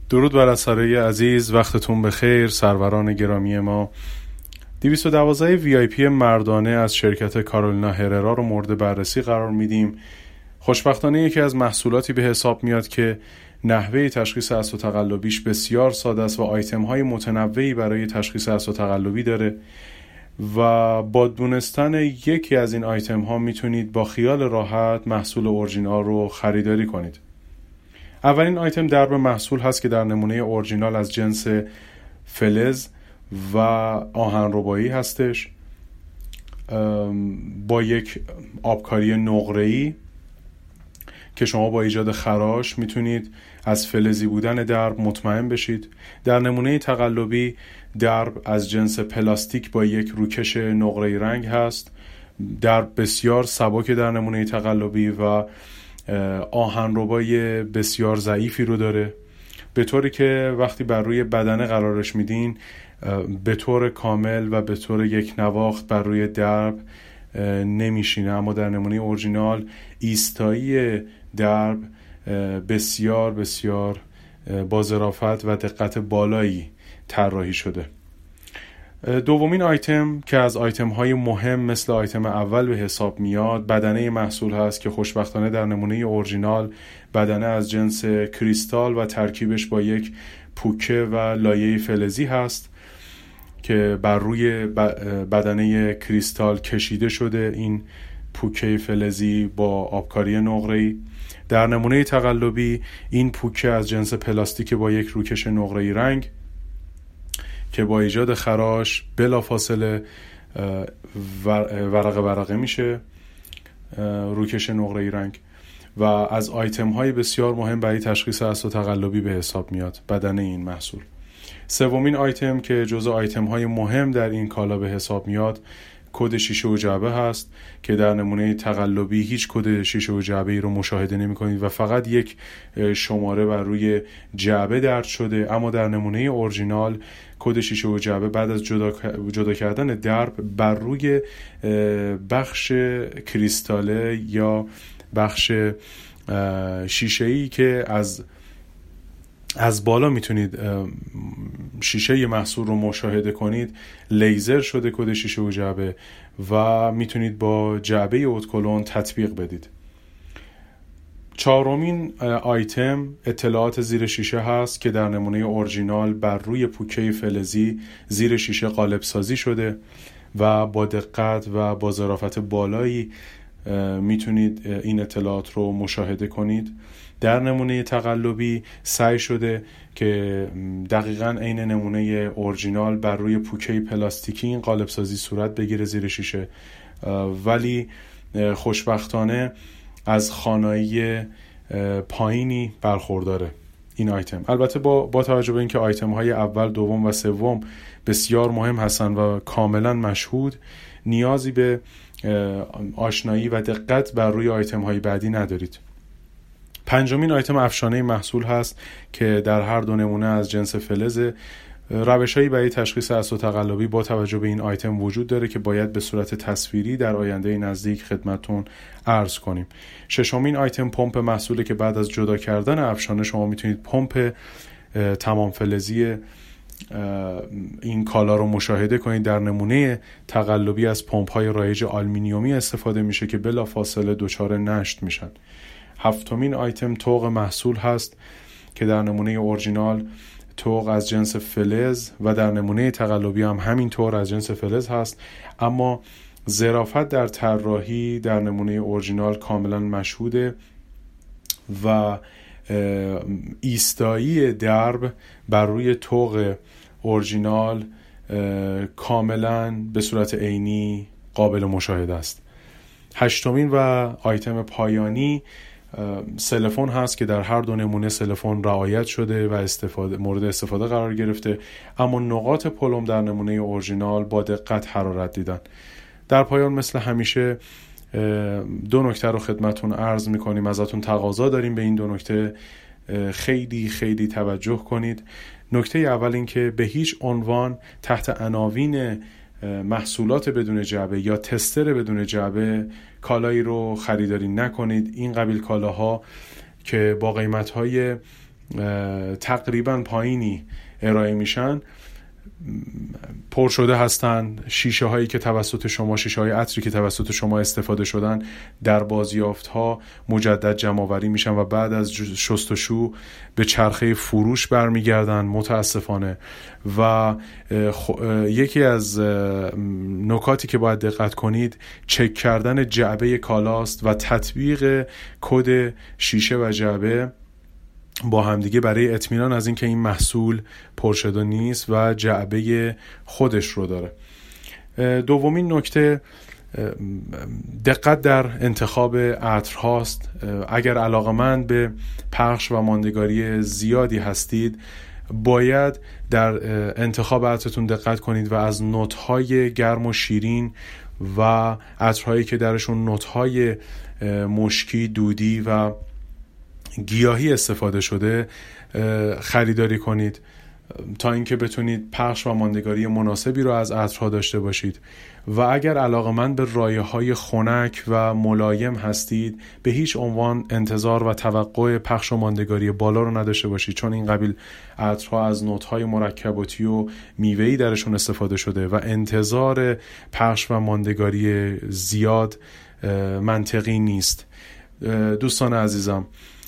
درود بر اسرای عزیز، وقتتون بخیر سروران گرامی ما. 212 VIP مردانه از شرکت کارولینا هررا رو مورد بررسی قرار میدیم. خوشبختانه یکی از محصولاتی به حساب میاد که نحوه تشخیص عصب تقلبیش بسیار ساده است و آیتم های متنوعی برای تشخیص عصب تقلبی داره و با دونستن یکی از این آیتم ها میتونید با خیال راحت محصول اورجینال رو خریداری کنید. اولین آیتم درب محصول هست که در نمونه اورجینال از جنس فلز و آهنربایی هستش با یک آبکاری نقره‌ای که شما با ایجاد خراش میتونید از فلزی بودن درب مطمئن بشید. در نمونه تقلبی درب از جنس پلاستیک با یک روکش نقره‌ای رنگ هست. درب بسیار سبک در نمونه تقلبی و آهنربای بسیار ضعیفی رو داره، به طوری که وقتی بر روی بدنه قرارش میدین به طور کامل و به طور یک نواخت بر روی درب نمیشینه. اما در نمونه اورجینال ایستایی درب بسیار بسیار با ظرافت و دقت بالایی طراحی شده. دومین آیتم که از آیتم های مهم مثل آیتم اول به حساب میاد بدنه محصول هست که خوشبختانه در نمونه اورجینال بدنه از جنس کریستال و ترکیبش با یک پوکه و لایه فلزی هست که بر روی بدنه کریستال کشیده شده این پوکه فلزی با آبکاری نقره‌ای. در نمونه تقلبی این پوکه از جنس پلاستیک با یک روکش نقره‌ای رنگ که با ایجاد خراش بلافاصله ورقه میشه روکش نقره‌ای رنگ و از آیتم های بسیار مهم برای تشخیص عصب تقلبی به حساب میاد بدنه این محصول. سومین آیتم که جزو آیتم های مهم در این کالا به حساب میاد کد شیشه و جعبه هست که در نمونه تقلبی هیچ کد شیشه و جعبه ای رو مشاهده نمی کنید و فقط یک شماره بر روی جعبه درج شده. اما در نمونه اورجینال کد شیشه و جعبه بعد از جدا کردن درب بر روی بخش کریستاله یا بخش شیشه‌ای که از بالا میتونید شیشه محصول رو مشاهده کنید لیزر شده کد شیشه و جعبه و میتونید با جعبه اتکلون تطبیق بدید. چهارمین آیتم اطلاعات زیر شیشه هست که در نمونه اورجینال بر روی پوکه فلزی زیر شیشه قالب سازی شده و با دقت و با ظرافت بالایی میتونید این اطلاعات رو مشاهده کنید. در نمونه تقلبی سعی شده که دقیقاً عین نمونه اورجینال بر روی پوکه پلاستیکی این قالب سازی صورت بگیره زیر شیشه، ولی خوشبختانه از خانایی پایینی برخورداره این آیتم. البته با توجه به اینکه آیتم های اول، دوم و سوم بسیار مهم هستن و کاملا مشهود، نیازی به آشنایی و دقت بر روی آیتم های بعدی ندارید. پنجمین آیتم افشانه محصول هست که در هر دو نمونه از جنس فلز. روش‌هایی برای تشخیص عصب تقلبی با توجه به این آیتم وجود داره که باید به صورت تصویری در آینده نزدیک خدمتتون عرض کنیم. ششمین آیتم پمپ محصوله که بعد از جدا کردن افشانه شما میتونید پمپ تمام فلزی این کالا رو مشاهده کنید. در نمونه تقلبی از پمپ‌های رایج آلومینیومی استفاده میشه که بلافاصله دچار نشت میشن. هفتمین آیتم طوق محصول هست که در نمونه اورجینال طوق از جنس فلز و در نمونه تقلبی هم همین طور از جنس فلز هست، اما ظرافت در طراحی در نمونه اورجینال کاملا مشهوده و ایستایی درب بر روی طوق اورجینال کاملا به صورت عینی قابل مشاهده است. هشتمین و آیتم پایانی سلفون هست که در هر دو نمونه سلفون رعایت شده و مورد استفاده قرار گرفته، اما نقاط پلم در نمونه اورجینال با دقت حرارت دیدن. در پایان مثل همیشه دو نکته رو خدمتون عرض میکنیم، ازتون تقاضا داریم به این دو نکته خیلی خیلی توجه کنید. نکته اول این که به هیچ عنوان تحت عناوین محصولات بدون جعبه یا تستر بدون جعبه کالایی رو خریداری نکنید. این قبیل کالاها که با قیمت‌های تقریبا پایینی ارائه میشن پر شده هستن. شیشه هایی که توسط شما، شیشه های عطری که توسط شما استفاده شدن در بازیافت ها مجدد جمع آوری میشن و بعد از شستشو به چرخه فروش برمیگردن متاسفانه. و یکی از نکاتی که باید دقت کنید چک کردن جعبه کالاست و تطبیق کد شیشه و جعبه با همدیگه برای اطمینان از اینکه این محصول پرشده نیست و جعبه خودش رو داره. دومین نکته دقت در انتخاب عطرهاست. اگر علاقه‌مند به پخش و ماندگاری زیادی هستید باید در انتخاب عطرتون دقت کنید و از نوت‌های گرم و شیرین و عطرهایی که درشون نوت‌های مشکی، دودی و گیاهی استفاده شده خریداری کنید تا اینکه بتونید پخش و ماندگاری مناسبی رو از عطرها داشته باشید. و اگر علاقه‌مند به رایحه‌های خنک و ملایم هستید به هیچ عنوان انتظار و توقع پخش و ماندگاری بالا رو نداشته باشید، چون این قبیل عطرها از نوت‌های مرکباتی و میوه‌ای درشون استفاده شده و انتظار پخش و ماندگاری زیاد منطقی نیست. دوستان عزیزم،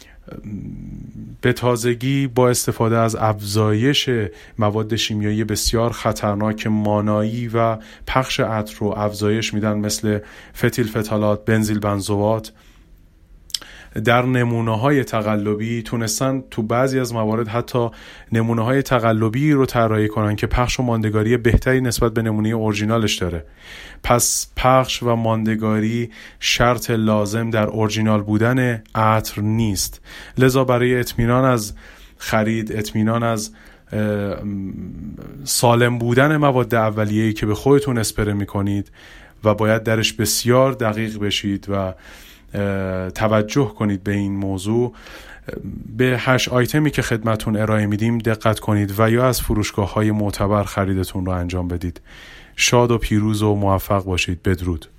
به تازگی با استفاده از افزایش مواد شیمیایی بسیار خطرناک مانایی و پخش عطر رو افزایش میدن، مثل فتیل فتالات، بنزیل بنزوات، در نمونه‌های تقلبی تونستن تو بعضی از موارد حتی نمونه‌های تقلبی رو طراحی کنن که پخش و ماندگاری بهتری نسبت به نمونه اورجینالش داره. پس پخش و ماندگاری شرط لازم در اورجینال بودن عطر نیست. لذا برای اطمینان از خرید، اطمینان از سالم بودن مواد اولیه‌ای که به خودتون اسپری می‌کنید و باید درش بسیار دقیق بشید و توجه کنید به این موضوع، به 8 آیتمی که خدمتون ارائه میدیم دقت کنید و یا از فروشگاه‌های معتبر خریدتون رو انجام بدید. شاد و پیروز و موفق باشید. بدرود.